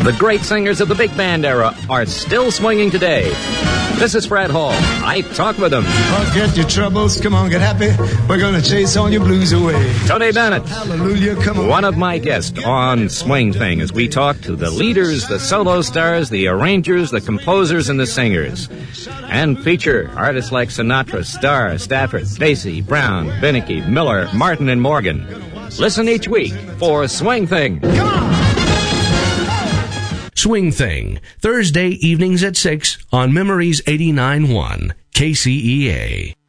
The great singers of the big band era are still swinging today. This is Fred Hall. I talk with them. Forget your troubles, come on, get happy. We're gonna chase all your blues away. Tony Bennett, Hallelujah, come on. one of my guests on Swing Thing, as we talk to the leaders, the solo stars, the arrangers, the composers, and the singers. And feature artists like Sinatra, Starr, Stafford, Stacey, Brown, Beneke, Miller, Martin, and Morgan. Listen each week for Swing Thing. Come on! Swing Thing, Thursday evenings at 6 on Memories 89.1 KCEA.